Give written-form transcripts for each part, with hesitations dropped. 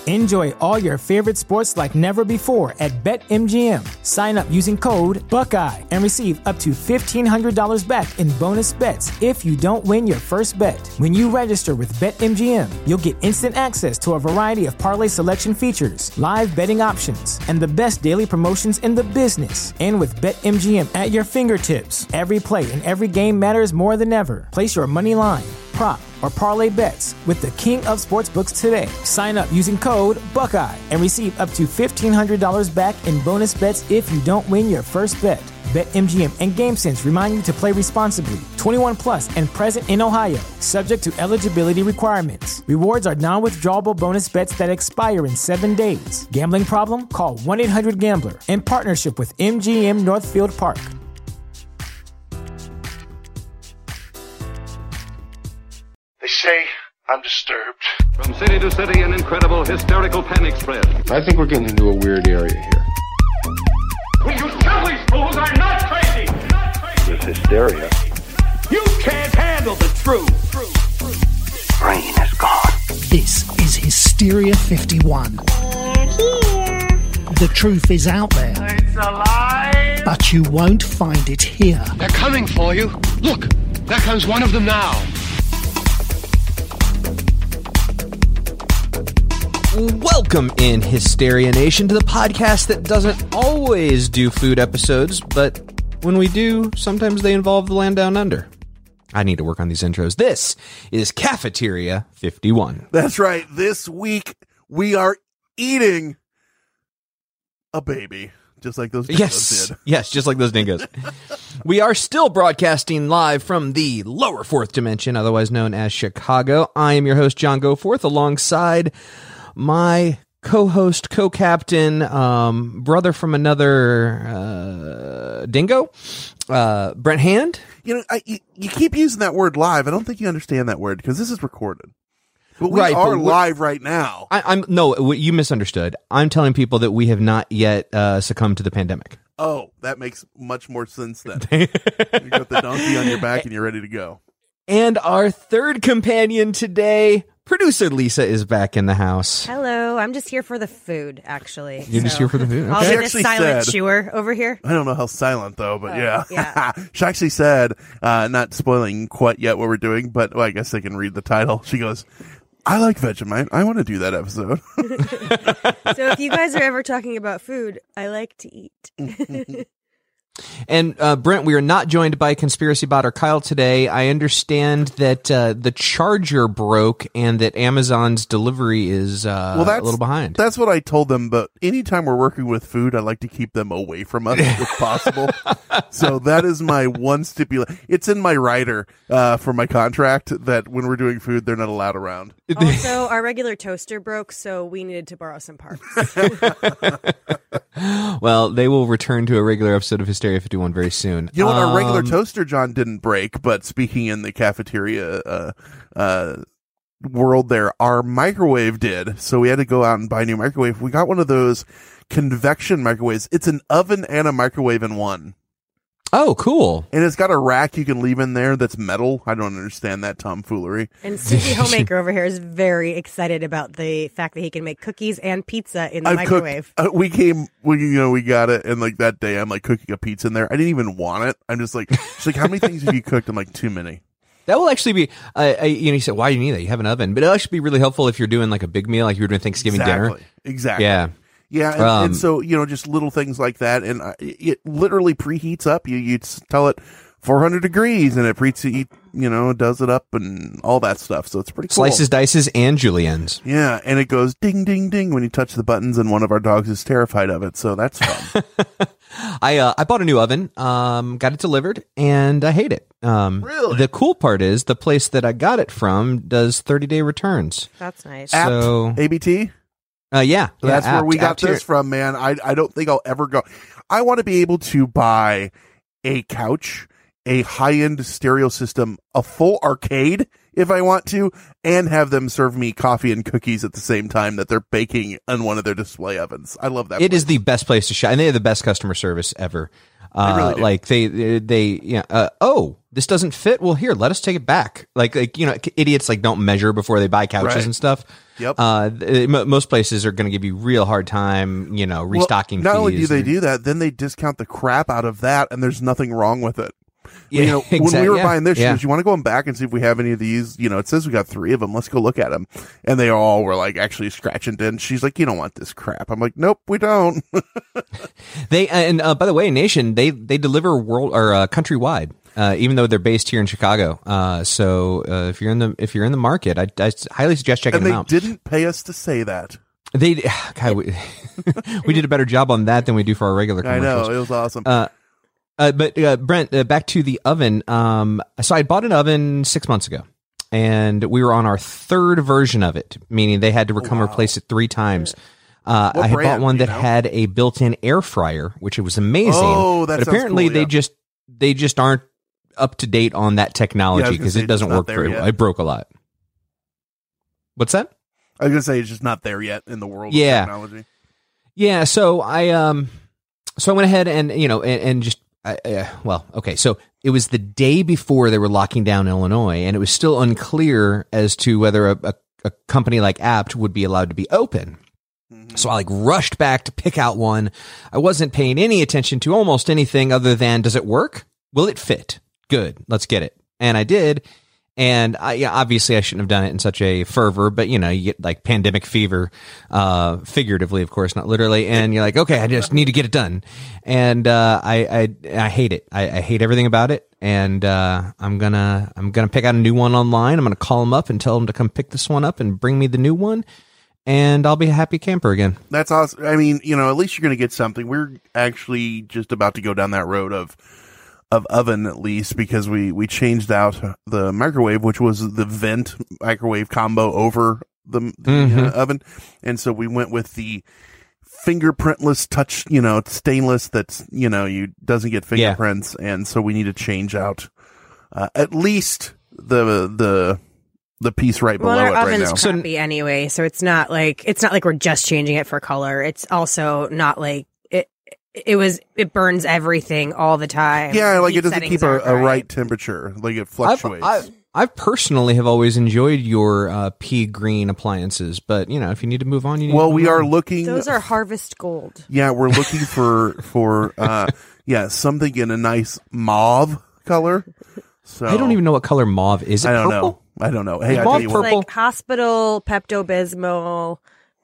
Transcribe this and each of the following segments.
Enjoy all your favorite sports like never before at BetMGM. Sign up using code Buckeye and receive up to $1,500 back in bonus bets if you don't win your first bet. When you register with BetMGM, you'll get instant access to a variety of parlay selection features, live betting options, and the best daily promotions in the business. And with BetMGM at your fingertips, every play and every game matters more than ever. Place your money line, prop, or parlay bets with the king of sportsbooks today. Sign up using code Buckeye and receive up to $1,500 back in bonus bets if you don't win your first bet. BetMGM and GameSense remind you to play responsibly. 21 plus and present in Ohio, subject to eligibility requirements. Rewards are non-withdrawable bonus bets that expire in 7 days. Gambling problem? Call 1-800-GAMBLER. In partnership with MGM Northfield Park. They say I'm disturbed. From city to city, an incredible hysterical panic spread. I think we're getting into a weird area here. Will you tell these fools I'm not crazy? There's hysteria. You can't handle the truth. Brain is gone. This is Hysteria 51. We're here. The truth is out there. It's alive. But you won't find it here. They're coming for you. Look, there comes one of them now. Welcome in Hysteria Nation to the podcast that doesn't always do food episodes, but when we do, sometimes they involve the land down under. I need to work on these intros. This is Cafeteria 51. That's right. This week we are eating a baby, just like those dingoes did. Yes, just like those dingoes. We are still broadcasting live from the lower fourth dimension, otherwise known as Chicago. I am your host, John Goforth, alongside my co-host, co-captain, brother from another dingo, Brent Hand. You know, you keep using that word live. I don't think you understand that word because this is recorded. But we Right, are but live right now. No, you misunderstood. I'm telling people that we have not yet succumbed to the pandemic. Oh, that makes much more sense then. You got the donkey on your back and you're ready to go. And our third companion today, producer Lisa, is back in the house. Hello, I'm just here for the food, actually. You're just here for the food? I'll Okay. be the silent chewer over here. I don't know how silent though, but yeah. Yeah. She actually said, not spoiling quite yet what we're doing, but well, I guess they can read the title. She goes, I like Vegemite. I want to do that episode. So if you guys are ever talking about food, I like to eat. And Brent, we are not joined by conspiracy botter Kyle today. I understand that the charger broke and that Amazon's delivery is a little behind. That's what I told them, but anytime we're working with food, I like to keep them away from us if possible. So that is my one stipulation. It's in my rider for my contract that when we're doing food, they're not allowed around. Also, our regular toaster broke, so we needed to borrow some parts. Well, they will return to a regular episode of Hysteria 51 very soon. You know what? Our regular toaster, John, didn't break, but speaking in the cafeteria world there, our microwave did. So we had to go out and buy a new microwave. We got one of those convection microwaves. It's an oven and a microwave in one. Oh, cool. And it's got a rack you can leave in there that's metal. I don't understand that tomfoolery. And Susie Homemaker over here is very excited about the fact that he can make cookies and pizza in the microwave. We got it, and like that day, I'm like cooking a pizza in there. I didn't even want it. I'm just like, she's like, how many things have you cooked? I'm like, too many. That will actually be, you said, why do you need that? You have an oven. But it'll actually be really helpful if you're doing like a big meal, like you're doing Thanksgiving dinner. Exactly. Yeah. Yeah, and so, just little things like that, and it literally preheats up. You tell it 400 degrees, and it does it up and all that stuff, so it's pretty cool. Slices, dices, and juliennes. Yeah, and it goes ding, ding, ding when you touch the buttons, and one of our dogs is terrified of it, so that's fun. I bought a new oven, got it delivered, and I hate it. Really? The cool part is the place that I got it from does 30-day returns. That's nice. So, ABT? Yeah. So that's where we got Apt this from, man. I don't think I'll ever go. I want to be able to buy a couch, a high-end stereo system, a full arcade if I want to, and have them serve me coffee and cookies at the same time that they're baking on one of their display ovens. I love that. It is the best place to shop, and they have the best customer service ever. really do. Like oh, this doesn't fit. Well, here, let us take it back. Like idiots don't measure before they buy couches Right. and stuff. Yep. Most places are going to give you real hard time, restocking Well, not only do fees. they do that, then they discount the crap out of that, and there's nothing wrong with it. Yeah, When we were buying this, she yeah. goes, you want to go back and see if we have any of these? It says we got 3 of them. Let's go look at them. And they all were actually scratching in. She's like, you don't want this crap. I'm like, nope, we don't. They by the way, Nation, they deliver world or countrywide, even though they're based here in Chicago. So if you're in the market, I highly suggest checking And them they out. didn't pay us to say that. We did a better job on that than we do for our regular I commercials. know. It was awesome. But Brent, back to the oven. So I bought an oven 6 months ago, and we were on our 3rd version of it, meaning they had to replace it 3 times. I had brand, bought one you that know? had a built-in air fryer, which it was amazing. Oh, that but sounds apparently cool, yeah. they just aren't up to date on that Yeah, I technology was gonna because say it it's doesn't not work there very yet. well. It broke a lot. What's that? I was going to say it's just not there yet in the world Yeah. of technology. Yeah, so I went ahead and so it was the day before they were locking down Illinois, and it was still unclear as to whether a company like Apt would be allowed to be open. So I rushed back to pick out one. I wasn't paying any attention to almost anything other than, does it work? Will it fit? Good, let's get it. And I did. And obviously I shouldn't have done it in such a fervor, but you get pandemic fever, figuratively, of course, not literally. And you're like, okay, I just need to get it done. And, I hate it. I hate everything about it. And, I'm gonna pick out a new one online. I'm going to call them up and tell them to come pick this one up and bring me the new one. And I'll be a happy camper again. That's awesome. I mean, at least you're going to get something. We're actually just about to go down that road of oven, at least, because we changed out the microwave, which was the vent microwave combo over the oven. And so we went with the fingerprintless touch, stainless that's, you doesn't get fingerprints. Yeah. And so we need to change out, at least the piece right below our it right oven's now. crappy anyway, so it's not like we're just changing it for color. It's also not like it burns everything all the time. Yeah, Heat it doesn't settings keep a aren't right temperature. It fluctuates. I personally have always enjoyed your pea green appliances, but if you need to move on, you need to move we are on. looking. Those are Harvest Gold. Yeah, we're looking for something in a nice mauve color. So I don't even know what color mauve is. It I don't purple? know. I don't know. Hey, Is I mauve tell you what. purple? Like hospital Pepto-Bismol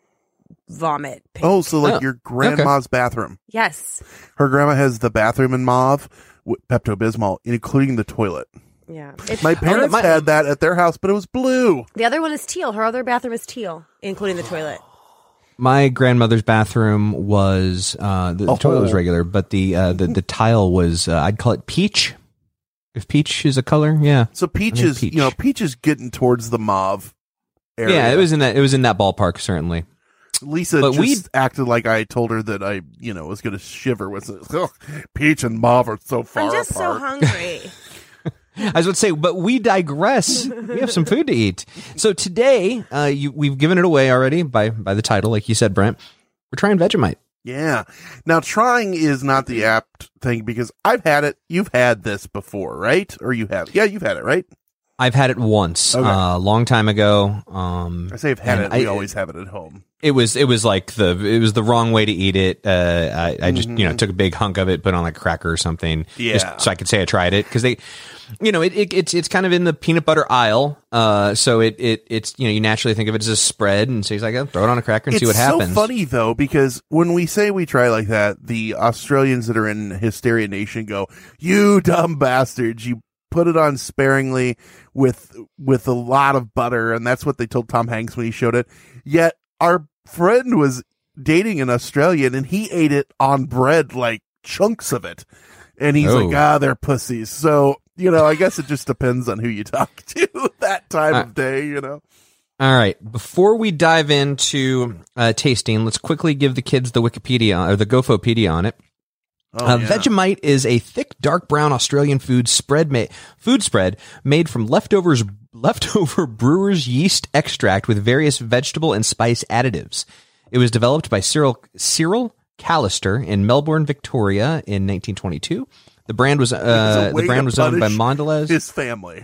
vomit pink. Oh, so your grandma's bathroom. Yes. Her grandma has the bathroom in mauve with Pepto-Bismol, including the toilet. Yeah. My parents had that at their house, but it was blue. The other one is teal. Her other bathroom is teal, including the toilet. My grandmother's bathroom was the toilet was regular, but the tile was I'd call it peach. If peach is a color, yeah. So peach is peach is getting towards the mauve area. Yeah, it was in that ballpark certainly. Lisa just acted like I told her that I was going to shiver with peach and mauve are so far I'm just apart. so hungry. I was going to say, but we digress. We have some food to eat. So today, we've given it away already by the title, like you said, Brent. We're trying Vegemite. Yeah. Now, trying is not the apt thing because I've had it. You've had this before, right? Or you have? Yeah, you've had it, right? I've had it once, a long time ago. I say I've had it. We always have it at home. It was the wrong way to eat it. I just took a big hunk of it, put on like a cracker or something, just so I could say I tried it because they, it's kind of in the peanut butter aisle. So it's you naturally think of it as a spread, and so he's like, throw it on a cracker and see what happens. It's so funny though because when we say we try like that, the Australians that are in Hysteria Nation go, "You dumb bastards! You put it on sparingly with a lot of butter," and that's what they told Tom Hanks when he showed it. Yet our friend was dating an Australian and he ate it on bread, like chunks of it. And he's like, they're pussies. So, I guess it just depends on who you talk to that time of day, All right. Before we dive into tasting, let's quickly give the kids the Wikipedia or the Gofopedia on it. Vegemite is a thick, dark brown Australian food spread made from leftover brewer's yeast extract with various vegetable and spice additives. It was developed by Cyril Callister in Melbourne, Victoria in 1922. The brand was owned by Mondelez. His family.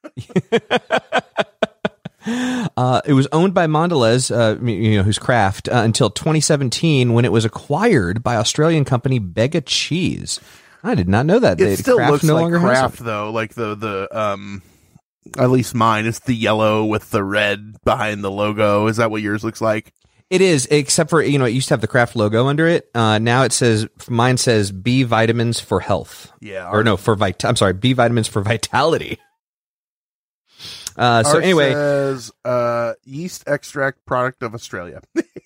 It was owned by Mondelez, whose craft, until 2017 when it was acquired by Australian company Bega Cheese. I did not know that. It still Kraft looks no like longer has Kraft it. though, like the at least mine is the yellow with the red behind the logo. Is that what yours looks like? It is, except for, it used to have the Kraft logo under it. Now mine says B vitamins for health. Yeah. Or no, I'm sorry, B vitamins for vitality. So Ours anyway, says yeast extract product of Australia.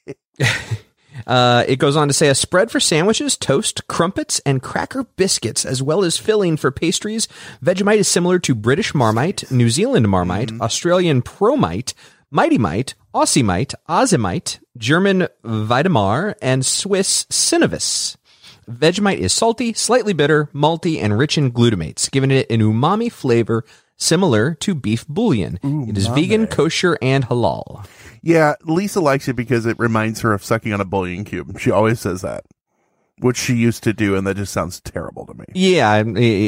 it goes on to say a spread for sandwiches, toast, crumpets, and cracker biscuits, as well as filling for pastries. Vegemite is similar to British Marmite, New Zealand Marmite, Australian Promite, Mighty Mite, Aussie Mite, Ozimite, German Vitamar, and Swiss Synovis. Vegemite is salty, slightly bitter, malty, and rich in glutamates, giving it an umami flavor similar to beef bouillon. It is vegan, kosher, and halal. Yeah, Lisa likes it because it reminds her of sucking on a bouillon cube. She always says that, which she used to do, and that just sounds terrible to me. Yeah,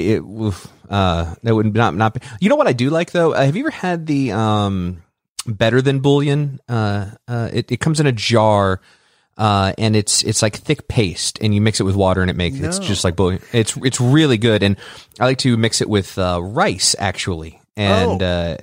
that would not be. You know what I do like though? Have you ever had the Better Than Bouillon? It comes in a jar. And it's like thick paste, and you mix it with water, and it's just like bouillon. It's really good, and I like to mix it with rice actually, and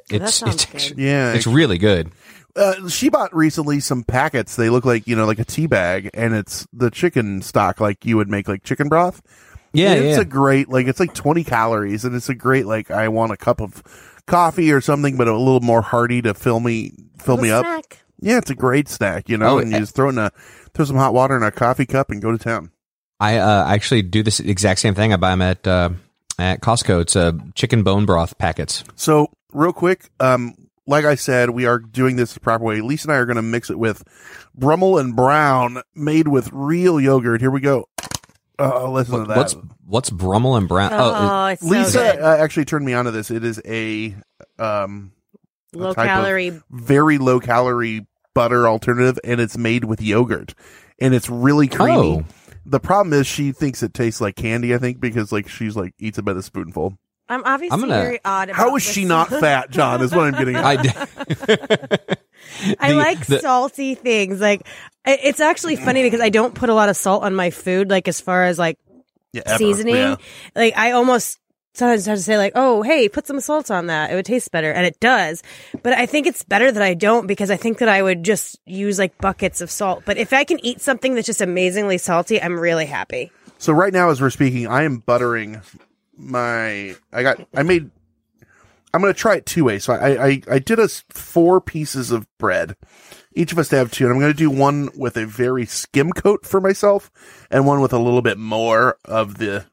it's really good. She bought recently some packets. They look like like a tea bag, and it's the chicken stock, like you would make like chicken broth. Yeah, and it's a great it's like 20 calories, and it's a great I want a cup of coffee or something, but a little more hearty to fill me up. Snack. Yeah, it's a great snack, and you just throw some hot water in a coffee cup and go to town. I actually do this exact same thing. I buy them at Costco. It's chicken bone broth packets. So real quick, like I said, we are doing this the proper way. Lisa and I are going to mix it with Brummel and Brown, made with real yogurt. Here we go. Listen to that. What's Brummel and Brown? It's Lisa so good. Actually turned me on to this. It is a Low calorie, very low calorie butter alternative, and it's made with yogurt, and it's really creamy. Oh. The problem is she thinks it tastes like candy, I think, because she's eats about a spoonful. I'm obviously very odd about How is this. she not fat, John, is what I'm getting at. I like salty things. It's actually funny because I don't put a lot of salt on my food, as far as seasoning. Yeah. I almost sometimes have to say oh, hey, put some salt on that. It would taste better. And it does. But I think it's better that I don't, because I think that I would just use buckets of salt. But if I can eat something that's just amazingly salty, I'm really happy. So right now, as we're speaking, I am buttering I'm going to try it two ways. So I did us 4 pieces of bread. Each of us have 2. And I'm going to do one with a very skim coat for myself, and one with a little bit more of the,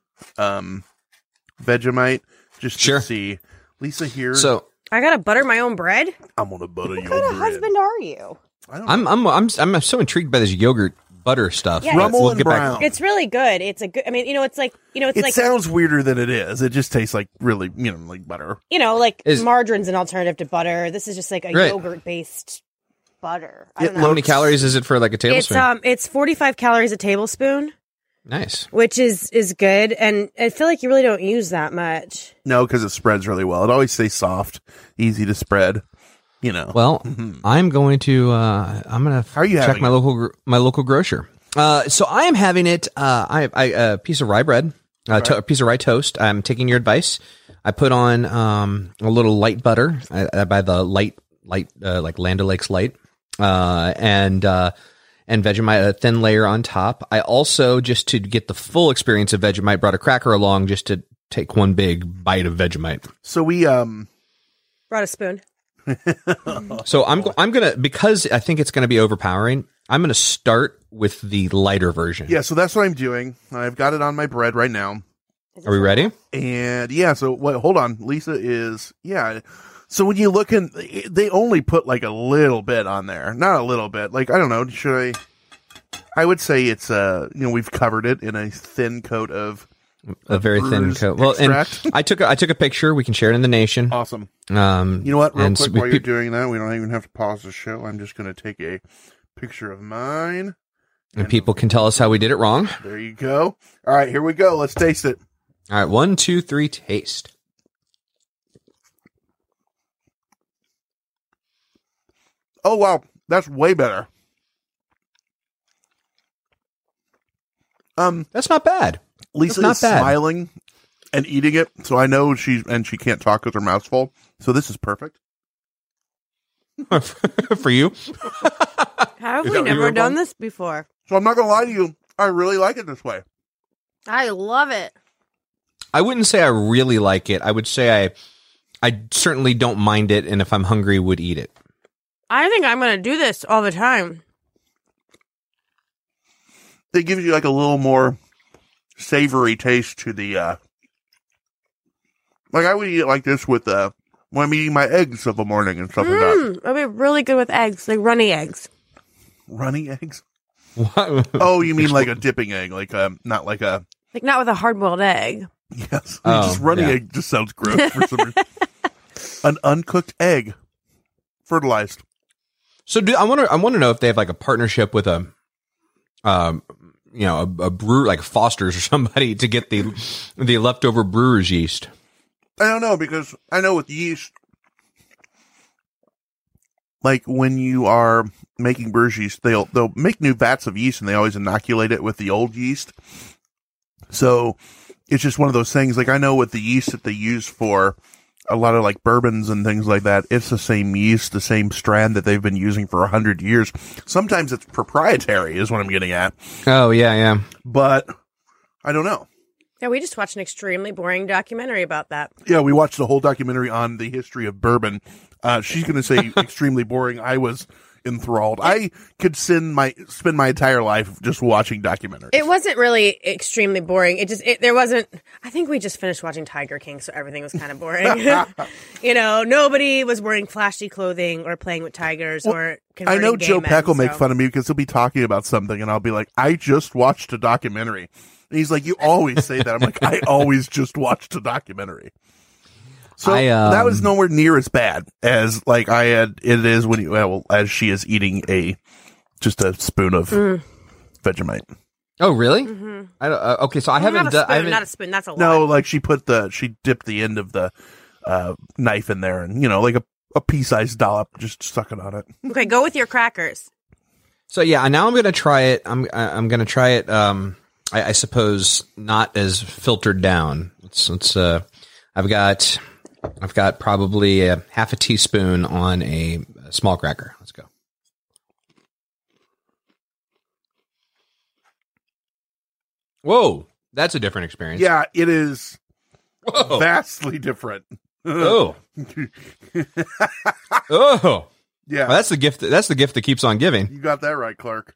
Vegemite, just to see. Lisa here. So I gotta butter my own bread. I'm gonna butter your What kind of bread. husband are you? I don't know. I'm so intrigued by this yogurt butter stuff. Yeah, Brummel and Brown. It's really good. It's a good. I mean, It sounds weirder than it is. It just tastes like really, like butter. Margarine's an alternative to butter. This is just a yogurt based butter. I don't know. How many calories is it for a tablespoon? It's 45 calories a tablespoon. Nice. Which is good, and I feel like you really don't use that much. No, because it spreads really well. It always stays soft, easy to spread. Well, I'm going to How are you check having my local grocer. So I am having it. A piece of rye bread, a piece of rye toast. I'm taking your advice. I put on a little light butter. I buy the light like Land O'Lakes Light, and Vegemite, a thin layer on top. I also, just to get the full experience of Vegemite, brought a cracker along just to take one big bite of Vegemite. So we brought a spoon. So I'm gonna, because I think it's gonna be overpowering, I'm gonna start with the lighter version. Yeah, so that's what I'm doing. I've got it on my bread right now. Are we ready? And so hold on. Lisa is So when you look in, they only put a little bit on there. Not a little bit. I don't know. I would say it's, we've covered it in a thin coat of a very thin coat. Well, extract. and I took a picture. We can share it in the nation. Awesome. You know what? Real quick, while you're doing that, we don't even have to pause the show. I'm just going to take a picture of mine And people can tell us how we did it wrong. There you go. All right, here we go. Let's taste it. All right, 1, 2, 3, taste. Oh, wow. That's way better. That's not bad. Lisa not is bad. smiling and eating it, so I know she can't talk with her mouth's full. So this is perfect. For you? How have Is we that what you never went done on? this before? So I'm not going to lie to you. I really like it this way. I love it. I wouldn't say I really like it. I would say I certainly don't mind it, and if I'm hungry, would eat it. I think I'm going to do this all the time. It gives you like a little more savory taste to the, like I would eat it like this with, when I'm eating my eggs of the morning and stuff like that. It'll be really good with eggs, like runny eggs. Runny eggs? What? Oh, you mean like a dipping egg, like not like a, Like not with a hard-boiled egg. yes, Oh, just runny yeah. egg just sounds gross for some reason. An uncooked egg, fertilized. So I want to know if they have like a partnership with a brewer like Foster's or somebody to get the leftover brewer's yeast. I don't know, because I know with yeast, like when you are making brewer's yeast, they'll make new vats of yeast and they always inoculate it with the old yeast. So it's just one of those things. Like I know with the yeast that they use for a lot of like bourbons and things like that, it's the same yeast, the same strand that they've been using for 100 years. Sometimes it's proprietary is what I'm getting at, Oh yeah. but I don't know. Yeah, we just watched an extremely boring documentary about that. Yeah, we watched the whole documentary on the history of bourbon. She's going to say extremely boring. I was enthralled. I could spend my entire life just watching documentaries. It wasn't really extremely boring. There wasn't. I think we just finished watching Tiger King, so everything was kind of boring. Nobody was wearing flashy clothing or playing with tigers or. I converting know gay Joe men, Peck will make so- fun of me because he'll be talking about something and I'll be like, I just watched a documentary. And he's like, you always say that. I'm like, I always just watched a documentary. So that was nowhere near as bad as like it is when as she is eating just a spoon of Vegemite. Oh really? Mm-hmm. I don't, okay, so I haven't Not a done. spoon, I haven't. not a spoon. That's a lot. No, like she dipped the end of the knife in there and like a pea-sized dollop, just sucking on it. Okay, go with your crackers. So yeah, now I'm gonna try it. I'm gonna try it. I suppose not as filtered down. I've got probably a half a teaspoon on a small cracker. Let's go. Whoa, that's a different experience. Yeah, it is Whoa. vastly different. Oh. Oh. Yeah, Well, that's the gift. That's the gift that keeps on giving. you got that right, Clark.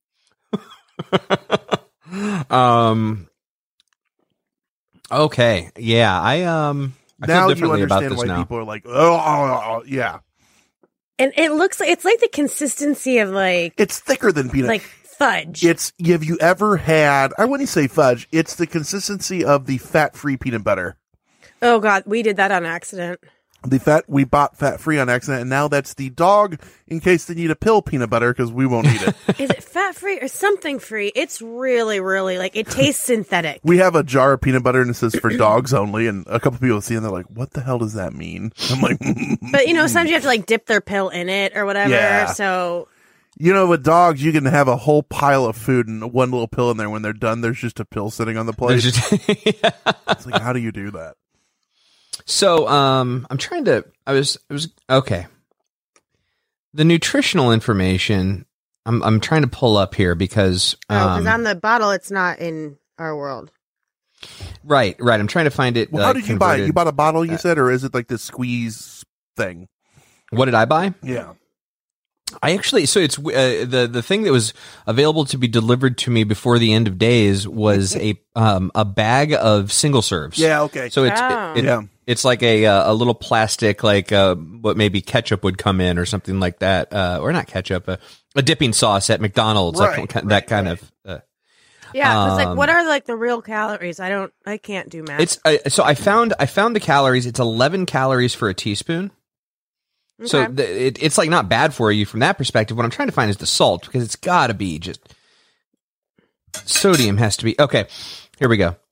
Okay. Yeah. I Now feel you differently about understand this why now. people are like, oh, yeah. And it looks like it's like the consistency of like It's thicker than peanut. fudge. Have you ever had, I wouldn't say fudge, it's the consistency of the fat-free peanut butter. Oh God, we did that on accident. We bought fat-free on accident, and now that's the dog in case they need a pill peanut butter because we won't eat it. Is it fat free or something free? It's really, really like it tastes synthetic. We have a jar of peanut butter and it says for dogs only, and a couple people see it and they're like, what the hell does that mean? I'm like, But sometimes you have to like dip their pill in it or whatever. Yeah. So with dogs, you can have a whole pile of food and one little pill in there. When they're done, there's just a pill sitting on the plate. It's like, how do you do that? So, I'm trying to, I was okay. The nutritional information, I'm trying to pull up here because, because on the bottle, it's not in our world. right. I'm trying to find it. Well, how did you buy it? You bought a bottle, you said, or is it like the squeeze thing? What did I buy? Yeah. I actually, so it's the thing that was available to be delivered to me before the end of days was a bag of single serves. Yeah. Okay. So Oh. it's like a little plastic, like what maybe ketchup would come in or something like that, or not ketchup, a dipping sauce at McDonald's, that kind of. Yeah, because like, what are like the real calories? I can't do math. It's so I found the calories. It's 11 calories for a teaspoon. Okay. So it's like not bad for you from that perspective. What I'm trying to find is the salt because it's got to be just Sodium has to be okay. Here we go.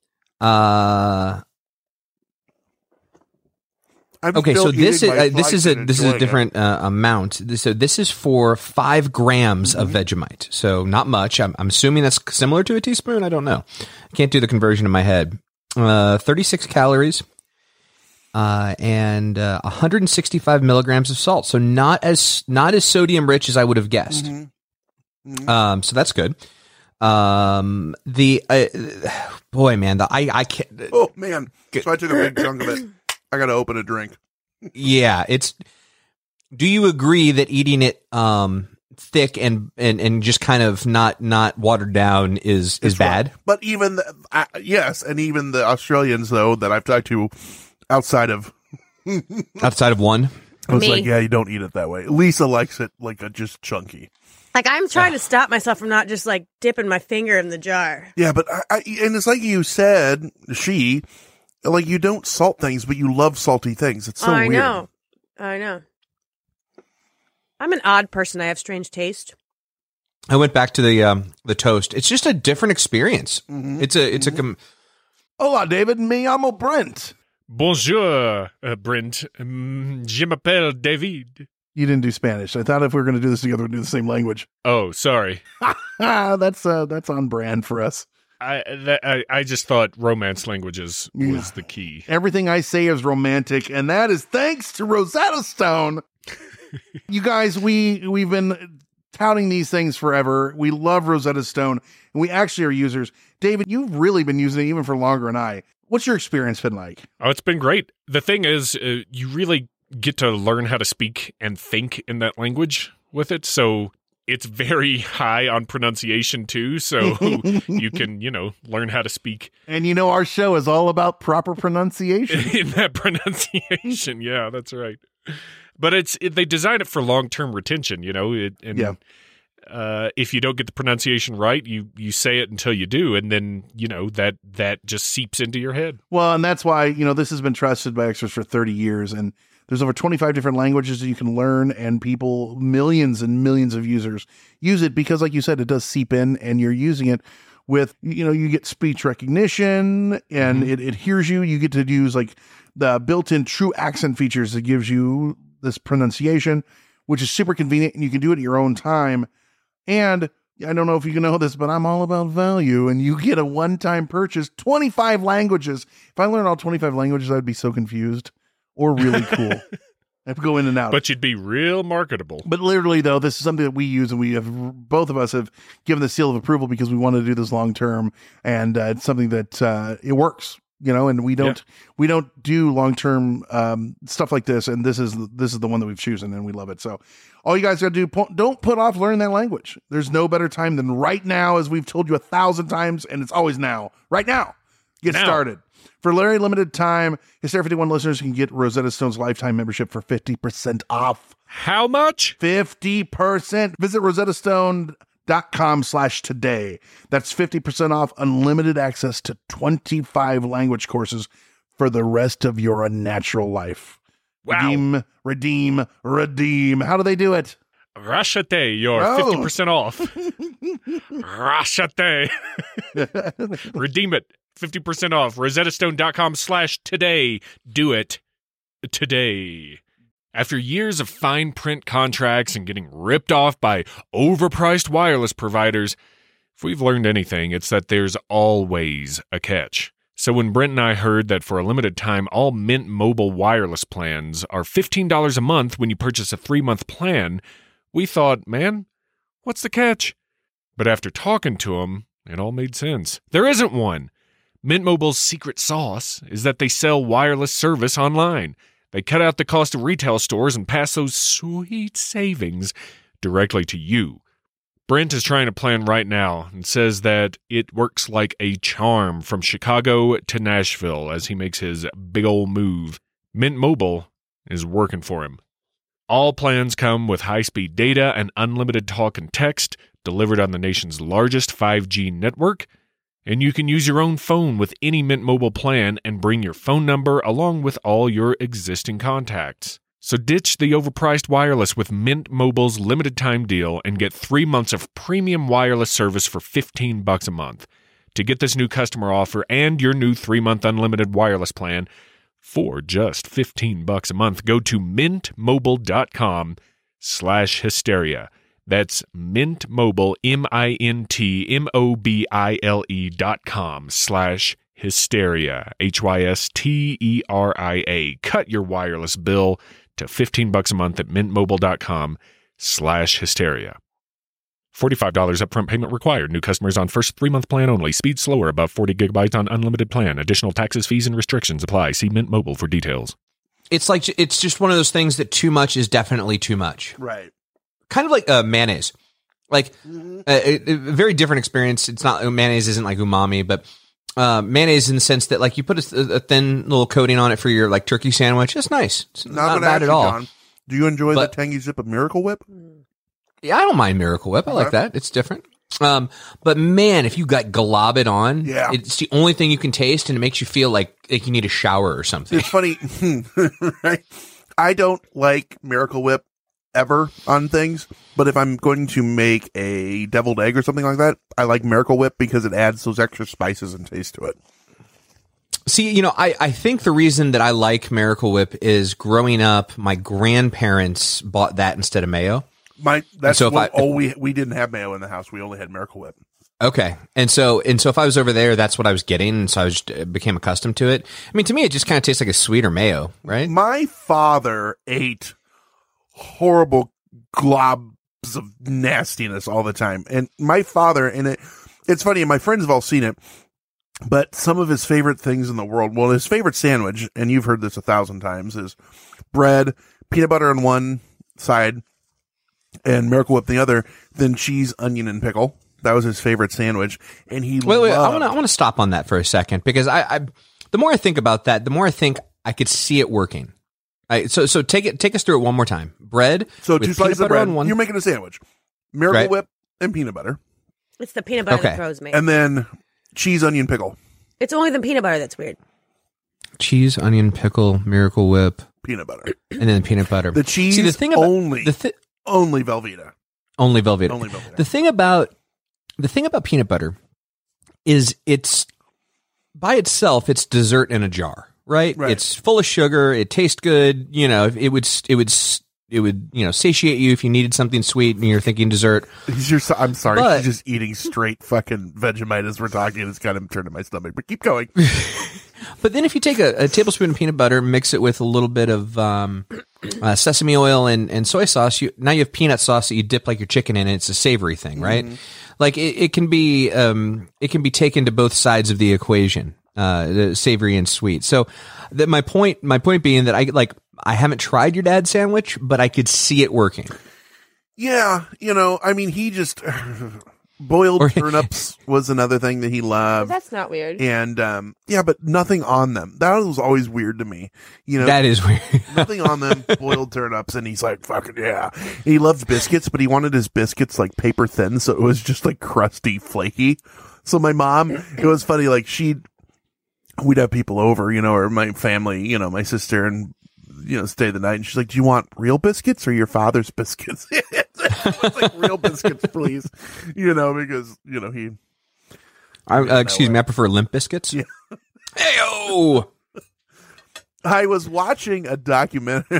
Okay, so this is a different amount. So this is for 5 grams of Vegemite. So not much. I'm assuming that's similar to a teaspoon. I don't know. I can't do the conversion in my head. 36 calories, and 165 milligrams of salt. So not as sodium rich as I would have guessed. So that's good. Boy, man, I can't. Oh man! So I took a big chunk of it. I got to open a drink. Yeah, do you agree that eating it thick and just kind of not watered down is bad? Right. But even yes, and even the Australians though that I've talked to outside of one, I was like, yeah, you don't eat it that way. Lisa likes it like just chunky. Like I'm trying to stop myself from not just like dipping my finger in the jar. Yeah, but and it's like you said, like you don't salt things, but you love salty things. It's so weird. I know. I'm an odd person. I have strange taste. I went back to the toast. It's just a different experience. It's Hola, David. Me llamo Brent. Bonjour, Brent. Je m'appelle David. You didn't do Spanish. I thought if we were going to do this together, we'd do the same language. Oh, sorry. That's on brand for us. I just thought romance languages was the key. Everything I say is romantic, and that is thanks to Rosetta Stone. You guys, we've been touting these things forever. We love Rosetta Stone, and we actually are users. David, you've really been using it even for longer than I. What's your experience been like? Oh, it's been great. The thing is, you really get to learn how to speak and think in that language with it, so it's very high on pronunciation too, so you can, learn how to speak. And our show is all about proper pronunciation. In that pronunciation, yeah, that's right. But they design it for long-term retention, if you don't get the pronunciation right, you say it until you do, and then, that just seeps into your head. Well, and that's why, this has been trusted by experts for 30 years, and there's over 25 different languages that you can learn, and people, millions and millions of users use it because, like you said, it does seep in, and you're using it with, you get speech recognition, and it hears you. You get to use like the built-in true accent features that gives you this pronunciation, which is super convenient, and you can do it at your own time. And I don't know if you know this, but I'm all about value, and you get a one-time purchase, 25 languages. If I learned all 25 languages, I'd be so confused. Or really cool. I have to go in and out. But you'd be real marketable. But literally, though, this is something that we use, and both of us have given the seal of approval because we want to do this long term, and it's something that it works, and we don't do long term stuff like this, and this is the one that we've chosen, and we love it. So all you guys got to do, don't put off learning that language. There's no better time than right now, as we've told you 1,000 times, and it's always now. Right now, get started. For a very limited time, Hysteria 51 listeners can get Rosetta Stone's lifetime membership for 50% off. How much? 50%. Visit rosettastone.com/today. That's 50% off unlimited access to 25 language courses for the rest of your unnatural life. Wow. Redeem. How do they do it? Rashate, you're 50% off. Rashate. Redeem it. 50% off. rosettastone.com/today. Do it today. After years of fine print contracts and getting ripped off by overpriced wireless providers, if we've learned anything, it's that there's always a catch. So when Brent and I heard that for a limited time, all Mint Mobile wireless plans are $15 a month when you purchase a 3-month plan, we thought, man, what's the catch? But after talking to him, it all made sense. There isn't one. Mint Mobile's secret sauce is that they sell wireless service online. They cut out the cost of retail stores and pass those sweet savings directly to you. Brent is trying a plan right now and says that it works like a charm from Chicago to Nashville as he makes his big ol' move. Mint Mobile is working for him. All plans come with high-speed data and unlimited talk and text delivered on the nation's largest 5G network. And you can use your own phone with any Mint Mobile plan and bring your phone number along with all your existing contacts. So ditch the overpriced wireless with Mint Mobile's limited time deal and get 3 months of premium wireless service for $15 a month. To get this new customer offer and your new 3-month unlimited wireless plan for just $15 a month, go to mintmobile.com/hysteria. That's Mint Mobile, mintmobile.com/hysteria, HYSTERIA. Cut your wireless bill to $15 a month at mintmobile.com/hysteria. $45 upfront payment required. New customers on first 3-month plan only. Speed slower above 40 gigabytes on unlimited plan. Additional taxes, fees, and restrictions apply. See Mint Mobile for details. It's like, it's just one of those things that too much is definitely too much. Right. Kind of like mayonnaise. Like a very different experience. It's not, mayonnaise isn't like umami, but mayonnaise in the sense that like you put a thin little coating on it for your like turkey sandwich. It's nice. It's not bad at all. John, do you enjoy the tangy zip of Miracle Whip? Yeah, I don't mind Miracle Whip. I like that. It's different. But man, if you got glob it on, it's the only thing you can taste, and it makes you feel like you need a shower or something. It's funny, right? I don't like Miracle Whip ever on things, but if I'm going to make a deviled egg or something like that, I like Miracle Whip because it adds those extra spices and taste to it. See, you know, I think the reason that I like Miracle Whip is growing up, my grandparents bought that instead of mayo. We didn't have mayo in the house. We only had Miracle Whip. Okay. And so if I was over there, that's what I was getting. And so I became accustomed to it. I mean, to me, it just kind of tastes like a sweeter mayo, right? My father ate horrible globs of nastiness all the time. And my father, it's funny, and my friends have all seen it, but some of his favorite things in the world, well, his favorite sandwich, and you've heard this 1,000 times, is bread, peanut butter on one side, and Miracle Whip the other, then cheese, onion, and pickle. That was his favorite sandwich, and he wait. I want to stop on that for a second, because I the more I think about that, the more I think I could see it working. So take us through it one more time. Bread. So 2 slices of bread. You're making a sandwich. Miracle Whip and peanut butter. It's the peanut butter that throws me. And then cheese, onion, pickle. It's only the peanut butter that's weird. Cheese, onion, pickle, Miracle Whip, peanut butter, and then peanut butter. The cheese. See, the thing about only Velveeta. Only Velveeta. Only Velveeta. The thing about peanut butter is it's by itself, it's dessert in a jar, right? It's full of sugar. It tastes good. You know, it would satiate you if you needed something sweet and you're thinking dessert. I'm sorry, he's just eating straight fucking Vegemite as we're talking. It's kind of turning my stomach, but keep going. But then if you take a tablespoon of peanut butter, mix it with a little bit of sesame oil and soy sauce, now you have peanut sauce that you dip like your chicken in, and it's a savory thing, right? Mm-hmm. Like it can be taken to both sides of the equation, the savory and sweet. So my point being that I haven't tried your dad's sandwich, but I could see it working. Yeah, I mean, he just boiled turnips was another thing that he loved. That's not weird. And but nothing on them. That was always weird to me. That is weird. Nothing on them, boiled turnips, and he's like, fucking yeah. He loved biscuits, but he wanted his biscuits like paper thin, so it was just like crusty, flaky. So my mom, it was funny, like we'd have people over, or my family, my sister, and stay the night, and she's like, do you want real biscuits or your father's biscuits? It's like real biscuits, please. Because he excuse me, I prefer limp biscuits. Yeah. Heyo! I was watching a documentary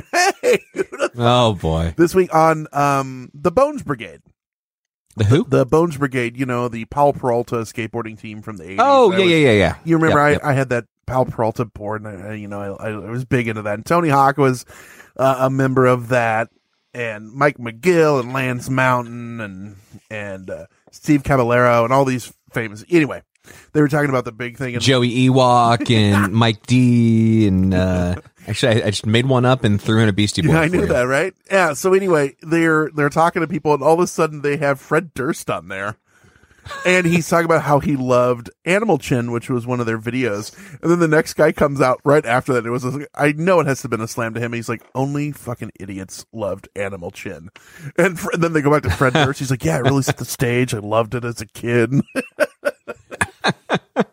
oh boy, this week on the Bones Brigade. The who? The Bones Brigade, the Powell Peralta skateboarding team from the 80s. Oh, yeah. You remember I had that Powell Peralta board, and I was big into that. And Tony Hawk was a member of that, and Mike McGill and Lance Mountain and Steve Caballero and all these famous. Anyway, they were talking about the big thing. Joey Ewok and Mike D. And actually, I just made one up and threw in a Beastie Boy. Yeah, I knew that, right? Yeah. So anyway, they're talking to people, and all of a sudden they have Fred Durst on there. And he's talking about how he loved Animal Chin, which was one of their videos. And then the next guy comes out right after that. It was, I know it has to have been a slam to him. He's like, only fucking idiots loved Animal Chin. And then they go back to Fred Durst. He's like, yeah, it really set the stage. I loved it as a kid.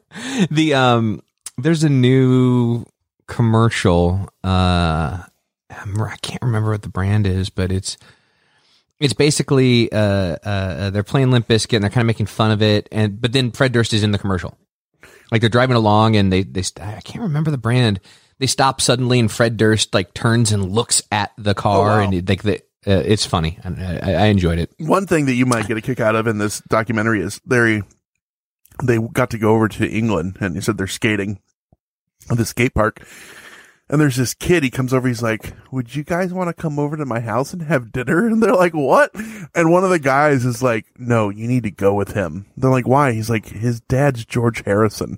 There's a new commercial, I can't remember what the brand is, but it's basically they're playing Limp Bizkit and they're kind of making fun of it, but then Fred Durst is in the commercial. Like they're driving along and I can't remember the brand. They stop suddenly and Fred Durst like turns and looks at the car and it's funny. I enjoyed it. One thing that you might get a kick out of in this documentary is they got to go over to England and they said they're skating at the skate park. And there's this kid, he comes over, he's like, would you guys want to come over to my house and have dinner? And they're like, what? And one of the guys is like, no, you need to go with him. They're like, why? He's like, his dad's George Harrison.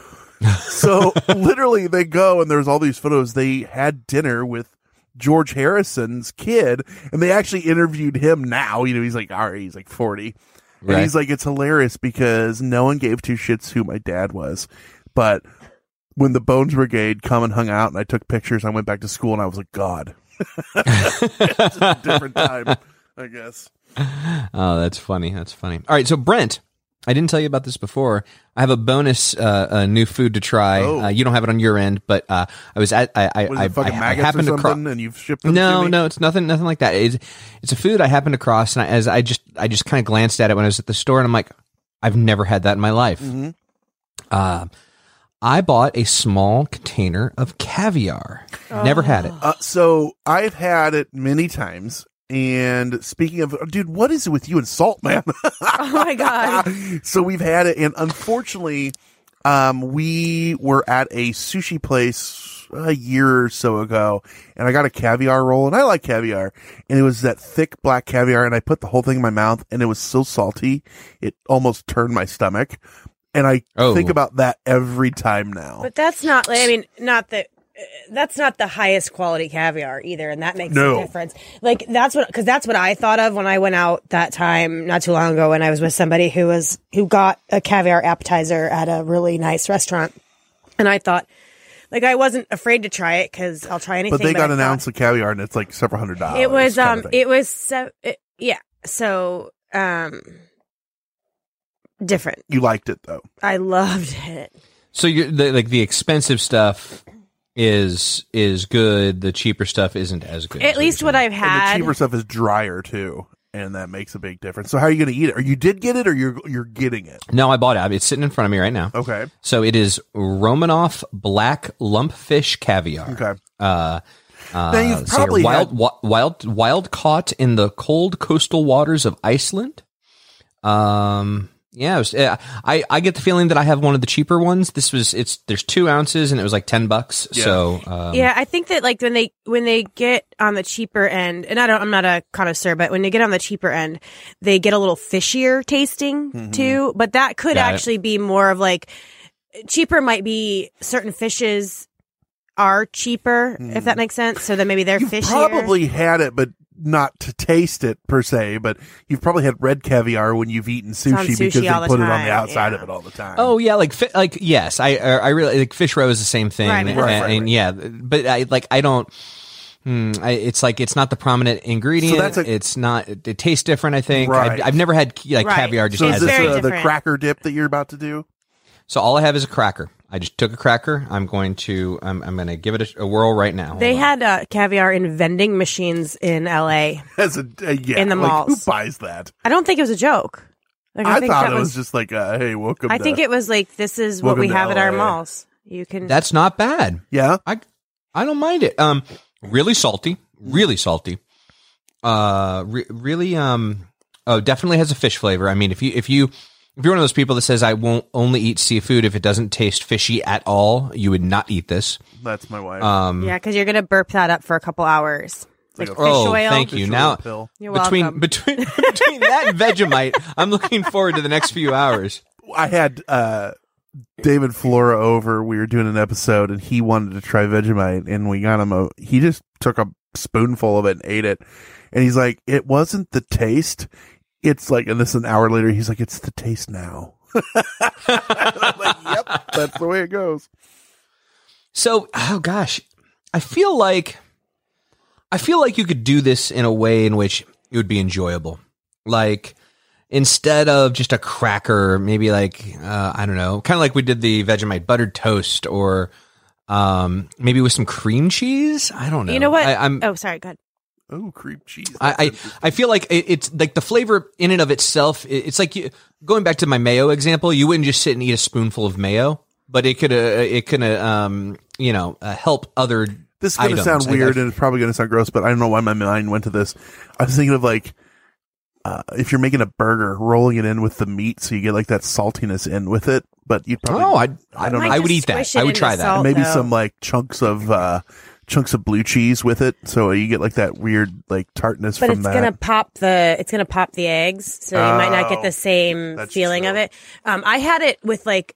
So literally they go and there's all these photos. They had dinner with George Harrison's kid and they actually interviewed him now. You know, he's like, all right, he's like 40. And Right. he's like, it's hilarious because no one gave two shits who my dad was. But when the Bones Brigade come and hung out and I took pictures, I went back to school and I was like, God. It's a different time, I guess. Oh, that's funny. That's funny. All right. So Brent, I didn't tell you about this before. I have a bonus new food to try. Oh. You don't have it on your end, but I was at What is it, fucking maggots happened or to something and you've shipped them to me? No, it's nothing like that. It's a food I happened to cross, and I just kind of glanced at it when I was at the store, and I'm like, I've never had that in my life. Mm-hmm. I bought a small container of caviar. Never had it. So I've had it many times. And speaking of, dude, what is it with you and salt, man? Oh my God. So we've had it. And unfortunately, we were at a sushi place a year or so ago and I got a caviar roll and I like caviar and it was that thick black caviar and I put the whole thing in my mouth and it was so salty. It almost turned my stomach. And I think about that every time now. But that's not, I mean, that's not the highest quality caviar either, and that makes a difference. Like that's what I thought of when I went out that time not too long ago when I was with somebody who got a caviar appetizer at a really nice restaurant, and I thought, like, I wasn't afraid to try it because I'll try anything. But they got an ounce of caviar and it's like several $100s. It was different. You liked it though. I loved it. So the expensive stuff is good. The cheaper stuff isn't as good. At least what I've had. And the cheaper stuff is drier too, and that makes a big difference. So how are you going to eat it? Or you did get it, or you're getting it? No, I bought it. It's sitting in front of me right now. Okay. So it is Romanoff Black Lumpfish Caviar. Okay. Now you've probably wild caught in the cold coastal waters of Iceland. Yeah, I get the feeling that I have one of the cheaper ones. There's 2 ounces and it was like $10. Yeah. So yeah, I think that like when they get on the cheaper end, and I'm not a connoisseur, but when they get on the cheaper end, they get a little fishier tasting too. But that could actually be more of like cheaper. Might be certain fishes are cheaper, if that makes sense. So then maybe they're fishier. Probably had it, but not to taste it per se, but you've probably had red caviar when you've eaten sushi because they put it on the outside of it all the time. Oh yeah, like yes, I really like fish roe is the same thing, Right. And yeah, but I don't. It's like it's not the prominent ingredient. So it's not. It tastes different. I think. Right. I've never had caviar. Just so as is this the cracker dip that you're about to do? So all I have is a cracker. I just took a cracker. I'm going to give it a whirl right now. They had caviar in vending machines in LA. In the malls. Who buys that? I don't think it was a joke. Like, I thought it was just like, hey, welcome. I think it was like, this is what we have at our malls. You can. That's not bad. Yeah, I don't mind it. Really salty. Really salty. Really. Definitely has a fish flavor. I mean, if you're one of those people that says I won't only eat seafood if it doesn't taste fishy at all, you would not eat this. That's my wife. Yeah, because you're gonna burp that up for a couple hours. Like fish oil. Thank you. Now, you're between that and Vegemite, I'm looking forward to the next few hours. I had David Flora over. We were doing an episode, and he wanted to try Vegemite, and we got him he just took a spoonful of it and ate it, and he's like, "It wasn't the taste." It's like, and this an hour later, he's like, "It's the taste now." And I'm like, "Yep, that's the way it goes." So, oh gosh, I feel like you could do this in a way in which it would be enjoyable. Like, instead of just a cracker, maybe like I don't know, kind of like we did the Vegemite buttered toast, or maybe with some cream cheese. I don't know. You know what? I'm sorry. Go ahead. Oh, cream cheese. I feel like it's like the flavor in and of itself. It's like going back to my mayo example. You wouldn't just sit and eat a spoonful of mayo, but it could help other. This is going to sound weird, and it's probably going to sound gross, but I don't know why my mind went to this. I was thinking of like if you're making a burger, rolling it in with the meat, so you get like that saltiness in with it. But you'd probably I don't know. I would eat that. I would try that. Salt, maybe though. some like chunks of blue cheese with it, so you get like that weird like tartness but from it's that. gonna pop the eggs, so you might not get the same feeling true. of it. I had it with like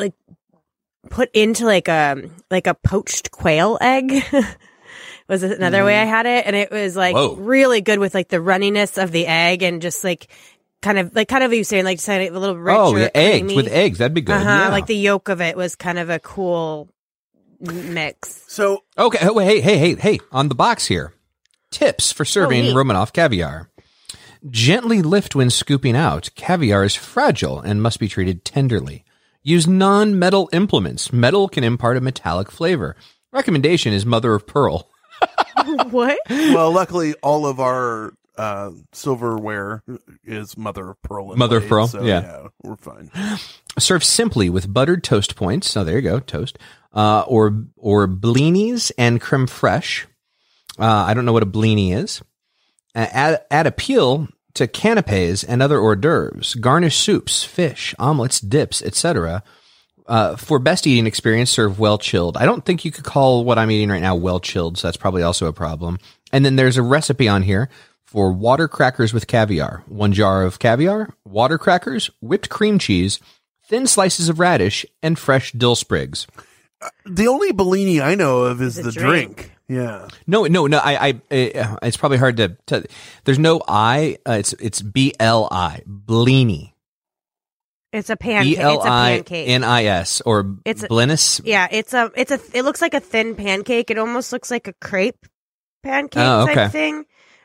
put into like a poached quail egg. Was another way I had it, and it was like really good with like the runniness of the egg and just like kind of you saying like just a little richer. Oh, yeah, eggs creamy. with eggs, that'd be good. Yeah. Like the yolk of it was kind of a cool mix. So okay, oh, hey, on the box here, tips for serving Romanov caviar. Gently lift when scooping out. Caviar is fragile and must be treated tenderly. Use non-metal implements. Metal can impart a metallic flavor. Recommendation is mother of pearl. What? Well, luckily, all of our silverware is mother of pearl. Mother of pearl, so, yeah, we're fine. Serve simply with buttered toast points. Oh, there you go, toast. Or blinis and creme fraiche. I don't know what a blini is. Add appeal to canapes and other hors d'oeuvres. Garnish soups, fish, omelets, dips, etc. For best eating experience, serve well chilled. I don't think you could call what I'm eating right now well chilled, so that's probably also a problem. And then there's a recipe on here for water crackers with caviar. 1 jar of caviar, water crackers, whipped cream cheese, thin slices of radish, and fresh dill sprigs. The only Bellini I know of is the drink. Yeah. No. I it's probably hard to. There's no I. It's BLI. Blini. It's a pancake. It's a pancake. BLINIS or It's blinis. Yeah, it looks like a thin pancake. It almost looks like a crepe pancake type thing.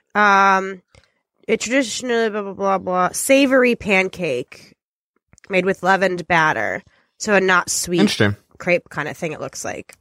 It's traditionally blah blah blah blah savory pancake made with leavened batter, so a not sweet crepe kind of thing. It looks like.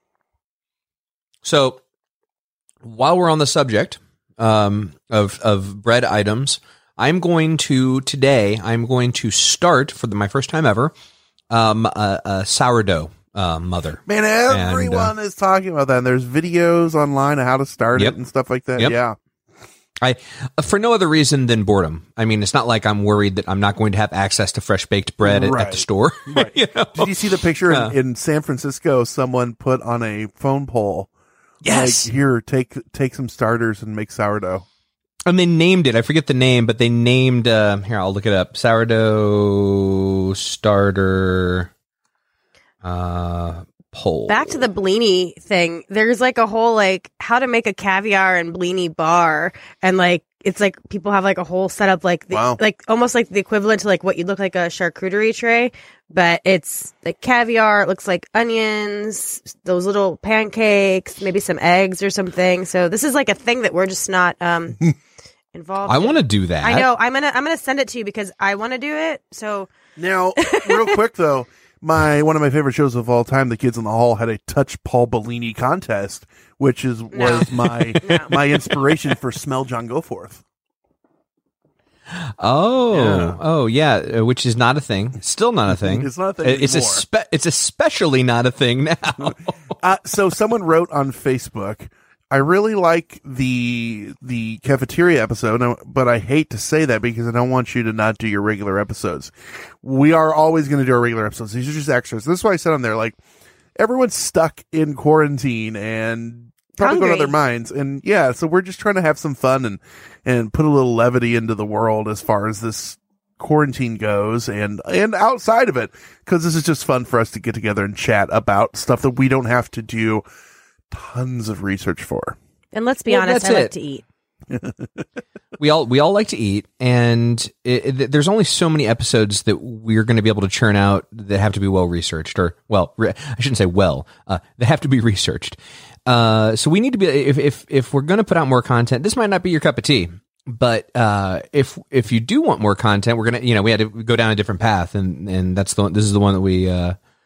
So, while we're on the subject of bread items, I'm going to start for my first time ever a sourdough mother. Man, everyone is talking about that. And there's videos online of how to start it and stuff like that. Yep. Yeah. I for no other reason than boredom. I mean, it's not like I'm worried that I'm not going to have access to fresh baked bread at the store. Right. You know? Did you see the picture in San Francisco? Someone put on a phone pole. Yes. Like, here, take some starters and make sourdough. And they named it. I forget the name, but they named. Here, I'll look it up. Sourdough starter pole. Back to the blini thing. There's like a whole like how to make a caviar and blini bar, and like it's like people have like a whole setup like like almost like the equivalent to like what you'd look like a charcuterie tray, but it's like caviar. It looks like onions, those little pancakes, maybe some eggs or something. So this is like a thing that we're just not involved. I want to do that. I know. I'm gonna send it to you because I want to do it. So now, real quick though. One of my favorite shows of all time, The Kids in the Hall, had a Touch Paul Bellini contest, which was my inspiration for Smell John Goforth. Yeah, which is not a thing. Still not a thing. It's not a thing anymore. It's especially not a thing now. So someone wrote on Facebook, I really like the cafeteria episode, but I hate to say that because I don't want you to not do your regular episodes. We are always going to do our regular episodes. These are just extras. This is why I said on there, like, everyone's stuck in quarantine and probably going to their minds. And yeah, so we're just trying to have some fun and put a little levity into the world as far as this quarantine goes and outside of it, because this is just fun for us to get together and chat about stuff that we don't have to do tons of research for. And let's be honest, I like to eat. We all like to eat, and there's only so many episodes that we're going to be able to churn out that have to be well researched, or I shouldn't say they have to be researched. So we need to be if we're going to put out more content. This might not be your cup of tea, but if you do want more content, we're gonna we had to go down a different path, and this is the one that we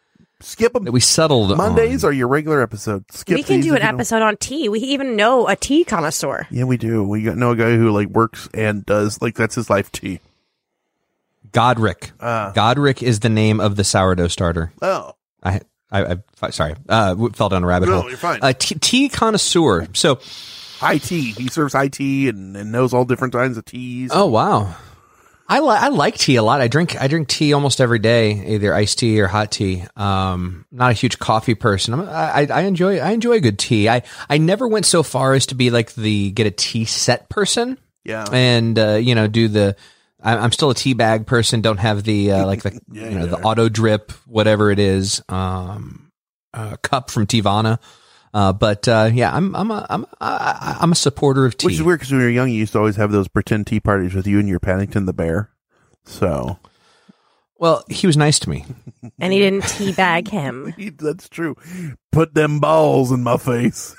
Skip them. That we settled Mondays on. are your regular episode. Skip We can these do if an you don't- episode on tea. We even know a tea connoisseur. Yeah, we do. We know a guy who like works and does like that's his life tea. Godric. Godric is the name of the sourdough starter. Oh, I sorry, fell down a rabbit No, hole. you're fine. Tea connoisseur. So high tea. He serves high tea and knows all different kinds of teas. Oh wow, I like tea a lot. I drink tea almost every day, either iced tea or hot tea. Not a huge coffee person. I enjoy a good tea. I never went so far as to be like the get a tea set person. Yeah, and do the. I'm still a tea bag person. Don't have the the auto drip, whatever it is, cup from Teavana. But I'm a supporter of tea. Which is weird because when you were young, you used to always have those pretend tea parties with you and your Paddington the bear. So, well, he was nice to me, and he didn't teabag him. That's true. Put them balls in my face.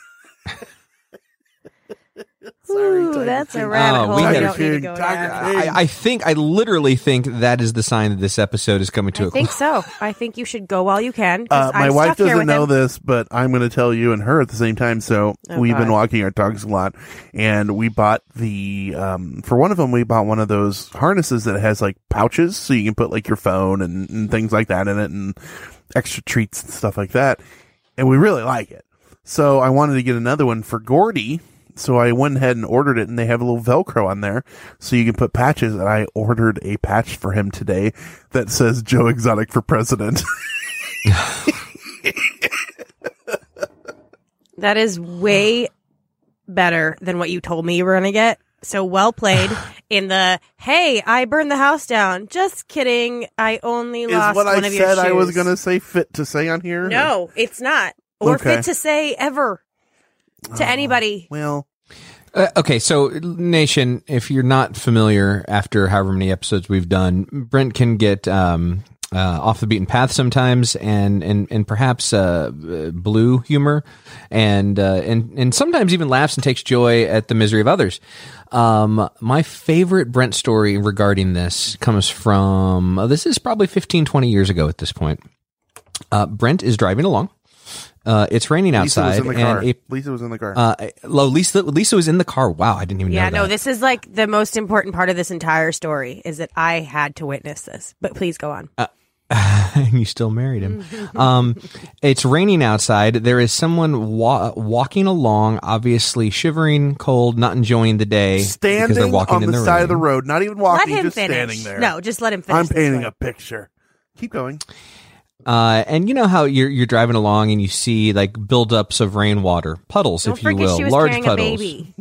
Ooh, that's a rabbit hole. We don't need to go down. I literally think that is the sign that this episode is coming to a I think so. I think you should go while you can. My wife doesn't know this, but I'm going to tell you and her at the same time. So we've been walking our dogs a lot, and we bought the for one of them, we bought one of those harnesses that has like pouches, so you can put like your phone and things like that in it, and extra treats and stuff like that. And we really like it. So I wanted to get another one for Gordy. So I went ahead and ordered it, and they have a little Velcro on there, so you can put patches. And I ordered a patch for him today that says Joe Exotic for president. That is way better than what you told me you were going to get. So well played in the, hey, I burned the house down. Just kidding. I only lost what one I of your said shoes. I was going to say fit to say on here? No, it's not. Or Okay. fit to say ever to anybody. Well, okay, so Nation, if you're not familiar, after however many episodes we've done, Brent can get off the beaten path sometimes, and perhaps blue humor, and sometimes even laughs and takes joy at the misery of others. My favorite Brent story regarding this comes from this is probably 15-20 years ago at this point. Brent is driving along. It's raining outside. Lisa was in the car. Lisa was in the car. Wow, I didn't even know that. Yeah, no, this is like the most important part of this entire story is that I had to witness this. But please go on. You still married him. It's raining outside. There is someone walking along, obviously shivering, cold, not enjoying the day. Standing because they're walking on in the the side rain. of the road, not even Let walking, him just finish. standing there. No, just let him finish. I'm this painting way. a picture. Keep going. And you know how you're driving along and you see like buildups of rainwater, puddles, Don't if you forget will, she was large carrying puddles. a baby.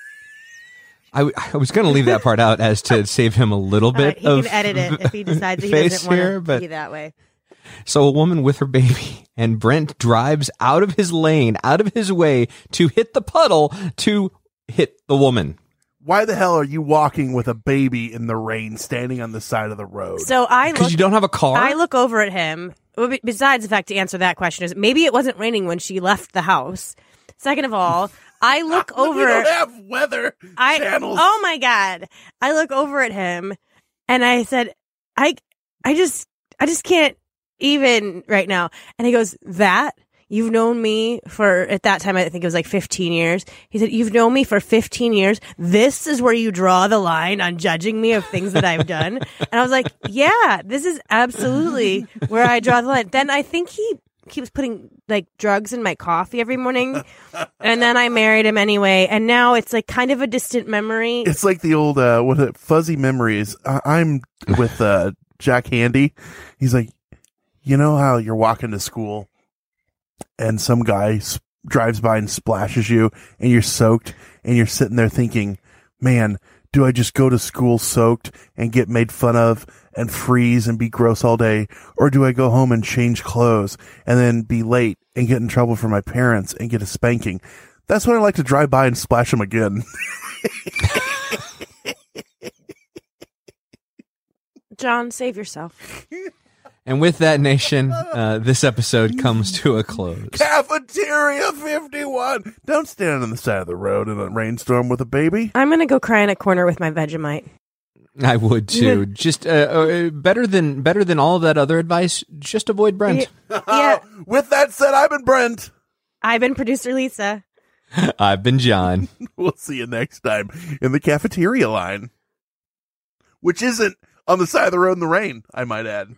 I was going to leave that part out as to save him a little bit He of can edit it if he decides he face doesn't want here, to but be that way. so a woman with her baby, and Brent drives out of his lane, out of his way to hit the puddle to hit the woman. Why the hell are you walking with a baby in the rain, standing on the side of the road? So Because you don't have a car? I look over at him. Well, besides the fact to answer that question is maybe it wasn't raining when she left the house. Second of all, I look over. We don't have weather channels. Oh my God. I look over at him and I said, I just can't even right now. And he goes, that? You've known me for, at that time, I think it was like 15 years. He said, you've known me for 15 years. This is where you draw the line on judging me of things that I've done. And I was like, yeah, this is absolutely where I draw the line. Then I think he keeps putting like drugs in my coffee every morning. And then I married him anyway. And now it's like kind of a distant memory. It's like the old, fuzzy memories. I'm with Jack Handy. He's like, you know how you're walking to school and some guy drives by and splashes you and you're soaked and you're sitting there thinking, man, do I just go to school soaked and get made fun of and freeze and be gross all day? Or do I go home and change clothes and then be late and get in trouble for my parents and get a spanking? That's when I like to drive by and splash them again. John, save yourself. And with that, Nation, this episode comes to a close. Cafeteria 51. Don't stand on the side of the road in a rainstorm with a baby. I'm going to go cry in a corner with my Vegemite. I would too. Just better than all of that other advice. Just avoid Brent. Yeah. With that said, I've been Brent. I've been producer Lisa. I've been John. We'll see you next time in the cafeteria line, which isn't on the side of the road in the rain, I might add.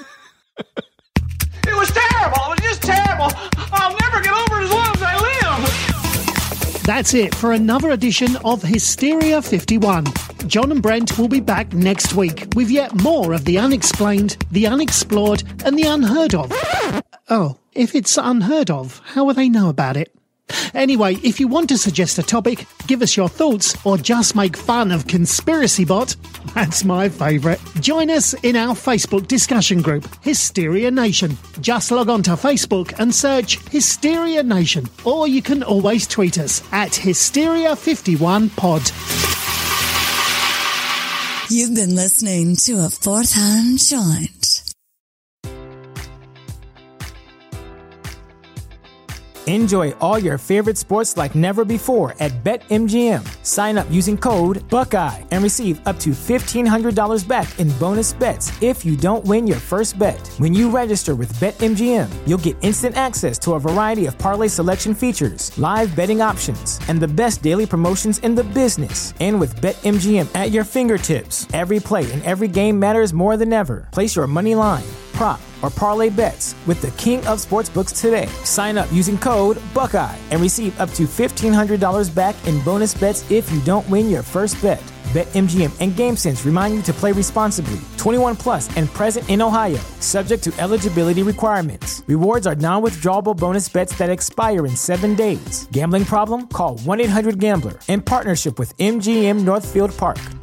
It was terrible. It was just terrible. I'll never get over it as long as I live. That's it for another edition of Hysteria 51. John and Brent will be back next week with yet more of the unexplained, the unexplored, and the unheard of. Oh, if it's unheard of, how will they know about it? Anyway, if you want to suggest a topic, give us your thoughts, or just make fun of Conspiracy Bot, that's my favourite. Join us in our Facebook discussion group, Hysteria Nation. Just log on to Facebook and search Hysteria Nation, or you can always tweet us at Hysteria51pod. You've been listening to a Fourth Hand Joint. Enjoy all your favorite sports like never before at BetMGM. Sign up using code Buckeye and receive up to $1,500 back in bonus bets if you don't win your first bet. When you register with BetMGM, you'll get instant access to a variety of parlay selection features, live betting options, and the best daily promotions in the business. And with BetMGM at your fingertips, every play and every game matters more than ever. Place your money line, prop, or parlay bets with the king of sportsbooks today. Sign up using code Buckeye and receive up to $1,500 back in bonus bets if you don't win your first bet. BetMGM and GameSense remind you to play responsibly. 21 plus and present in Ohio, subject to eligibility requirements. Rewards are non-withdrawable bonus bets that expire in 7 days. Gambling problem? Call 1-800-GAMBLER in partnership with MGM Northfield Park.